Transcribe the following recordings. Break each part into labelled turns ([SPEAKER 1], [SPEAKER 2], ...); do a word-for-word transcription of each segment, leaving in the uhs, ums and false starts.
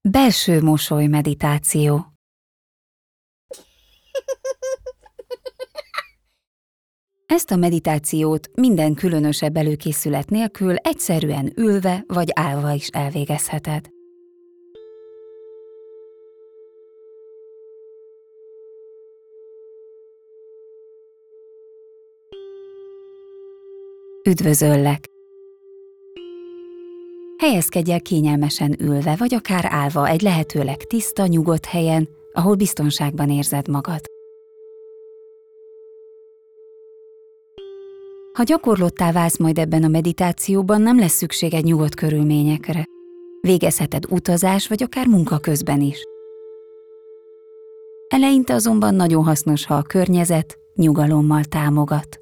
[SPEAKER 1] Belső mosoly meditáció. Ezt a meditációt minden különösebb előkészület nélkül egyszerűen ülve vagy állva is elvégezheted. Üdvözöllek! Helyezkedj el kényelmesen ülve vagy akár állva egy lehetőleg tiszta, nyugodt helyen, ahol biztonságban érzed magad. Ha gyakorlottá válsz majd ebben a meditációban, nem lesz szükséged nyugodt körülményekre. Végezheted utazás vagy akár munka közben is. Eleinte azonban nagyon hasznos, ha a környezet nyugalommal támogat.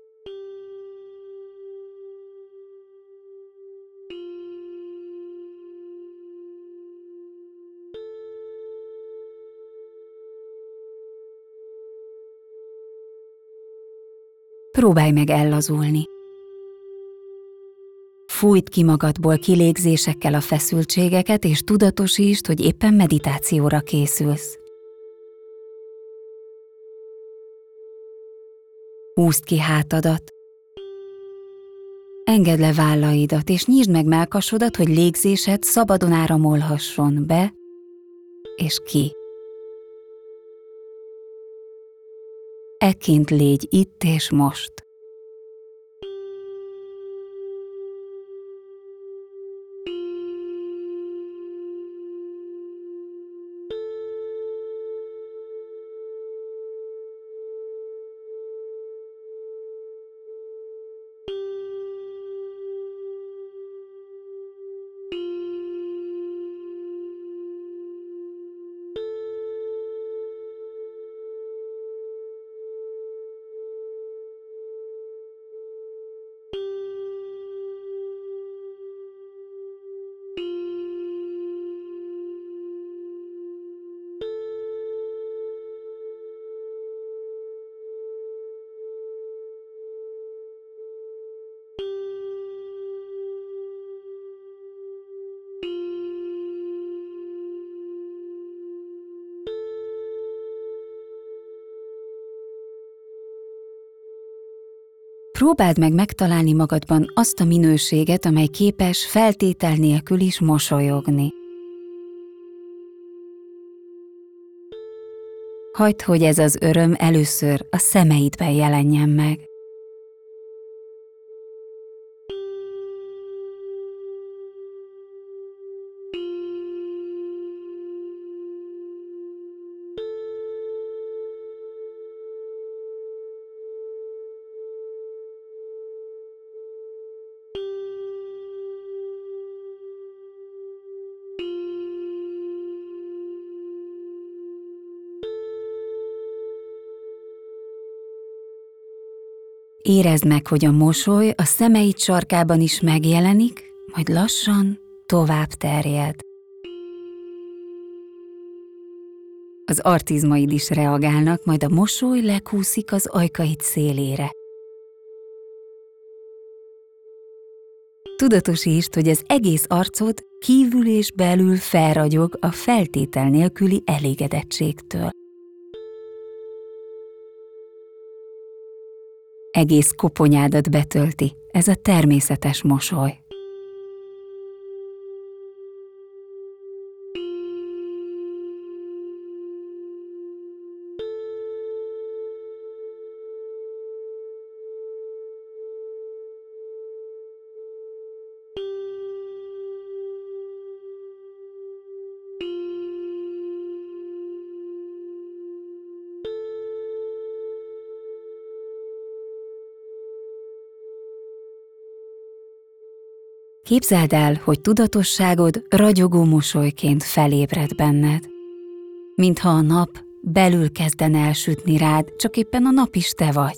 [SPEAKER 1] Próbálj meg ellazulni. Fújdd ki magadból kilégzésekkel a feszültségeket, és tudatosítsd, hogy éppen meditációra készülsz. Húzd ki hátadat. Engedd le vállaidat, és nyisd meg mellkasodat, hogy légzésed szabadon áramolhasson be és ki. Ekként légy itt és most. Próbáld meg megtalálni magadban azt a minőséget, amely képes feltétel nélkül is mosolyogni. Hagyd, hogy ez az öröm először a szemeidben jelenjen meg. Érezd meg, hogy a mosoly a szemeid sarkában is megjelenik, majd lassan tovább terjed. Az arcizmaid is reagálnak, majd a mosoly lekúszik az ajkaid szélére. Tudatosítsd, hogy az egész arcod kívül és belül felragyog a feltétel nélküli elégedettségtől. Egész koponyádat betölti ez a természetes mosoly. Képzeld el, hogy tudatosságod ragyogó mosolyként felébred benned. Mintha a nap belül kezdene elsütni rád, csak éppen a nap is te vagy.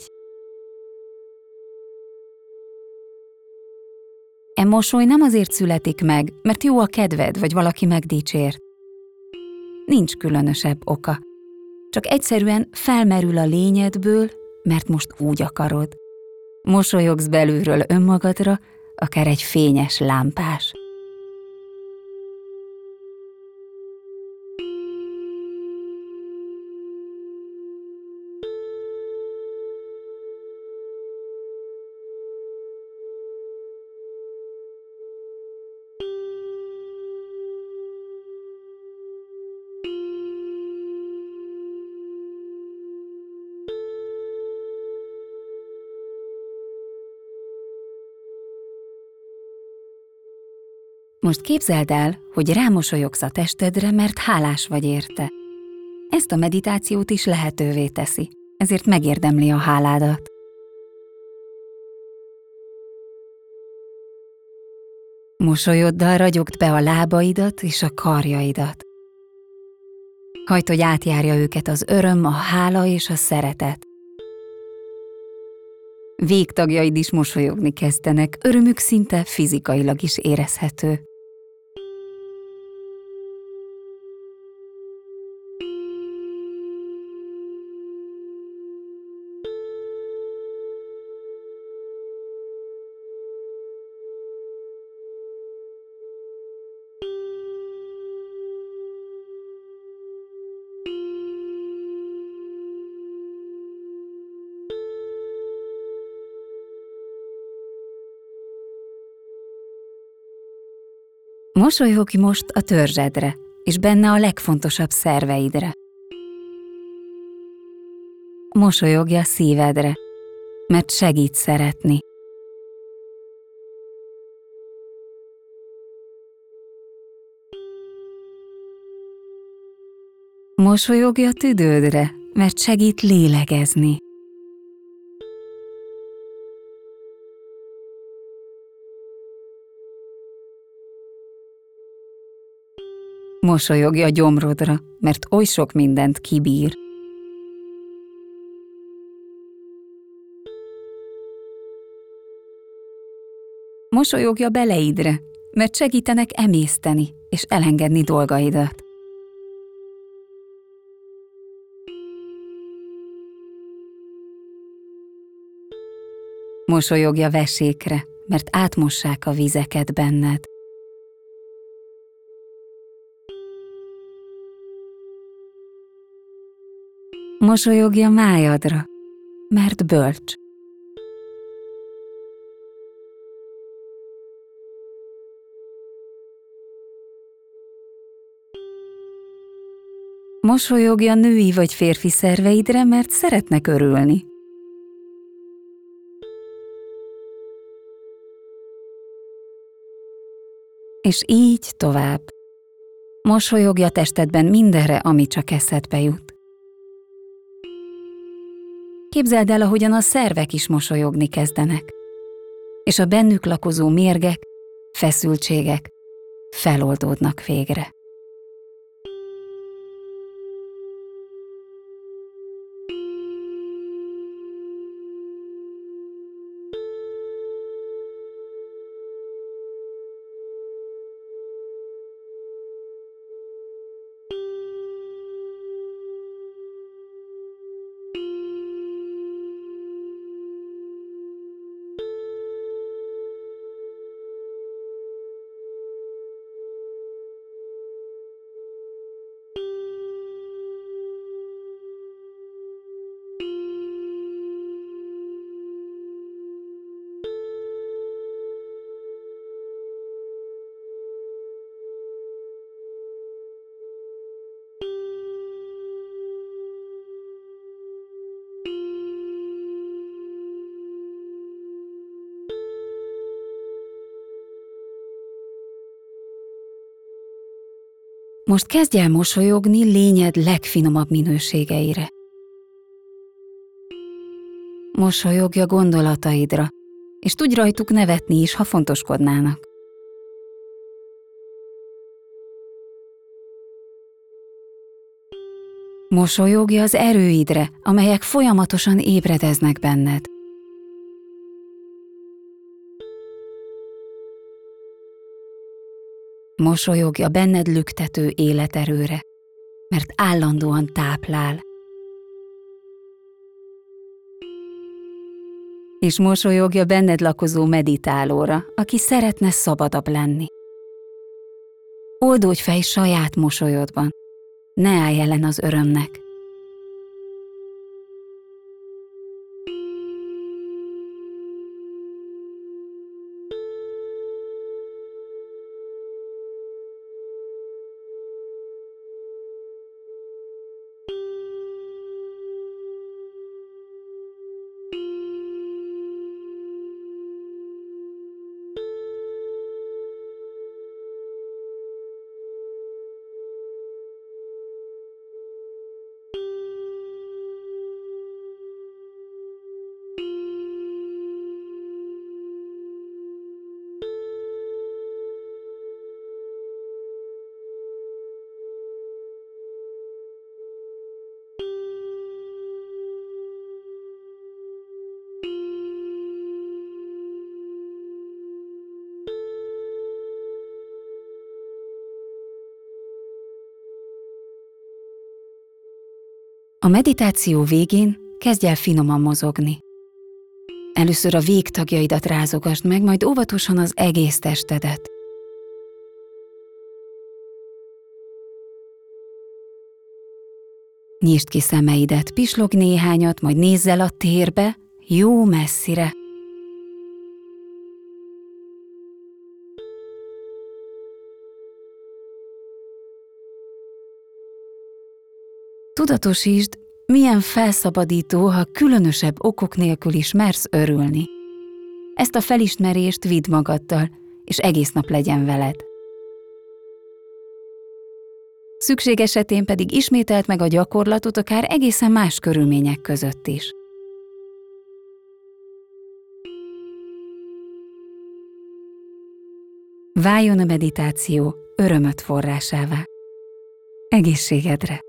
[SPEAKER 1] E mosoly nem azért születik meg, mert jó a kedved, vagy valaki megdicsér. Nincs különösebb oka. Csak egyszerűen felmerül a lényedből, mert most úgy akarod. Mosolyogsz belülről önmagadra, akár egy fényes lámpás. Most képzeld el, hogy rámosolyogsz a testedre, mert hálás vagy érte. Ezt a meditációt is lehetővé teszi, ezért megérdemli a háládat. Mosolyoddal ragyogd be a lábaidat és a karjaidat. Hagyd, hogy átjárja őket az öröm, a hála és a szeretet. Végtagjaid is mosolyogni kezdenek, örömük szinte fizikailag is érezhető. Mosolyogj most a törzsedre, és benne a legfontosabb szerveidre. Mosolyogj a szívedre, mert segít szeretni. Mosolyogj a tüdődre, mert segít lélegezni. Mosolyogj a gyomrodra, mert oly sok mindent kibír. Mosolyogj a beleidre, mert segítenek emészteni és elengedni dolgaidat. Mosolyogj a vesékre, mert átmossák a vizeket benned. Mosolyogj a májadra, mert bölcs. Mosolyogj a női vagy férfi szerveidre, mert szeretnek örülni. És így tovább. Mosolyogj a testedben mindenre, ami csak eszedbe jut. Képzeld el, ahogyan a szervek is mosolyogni kezdenek, és a bennük lakozó mérgek, feszültségek feloldódnak végre. Most kezdj el mosolyogni lényed legfinomabb minőségeire. Mosolyogj a gondolataidra, és tudj rajtuk nevetni is, ha fontoskodnának. Mosolyogj az erőidre, amelyek folyamatosan ébredeznek benned. Mosolyogj a benned lüktető életerőre, mert állandóan táplál. És mosolyogj a benned lakozó meditálóra, aki szeretne szabadabb lenni. Oldódj fel saját mosolyodban, ne állj ellen az örömnek. A meditáció végén kezdj el finoman mozogni. Először a végtagjaidat rázogasd meg, majd óvatosan az egész testedet. Nyisd ki szemeidet, pislogj néhányat, majd nézz el a térbe, jó messzire. Tudatosítsd, milyen felszabadító, ha különösebb okok nélkül is mersz örülni. Ezt a felismerést vidd magaddal, és egész nap legyen veled. Szükség esetén pedig ismételd meg a gyakorlatot akár egészen más körülmények között is. Váljon a meditáció örömöd forrásává. Egészségedre!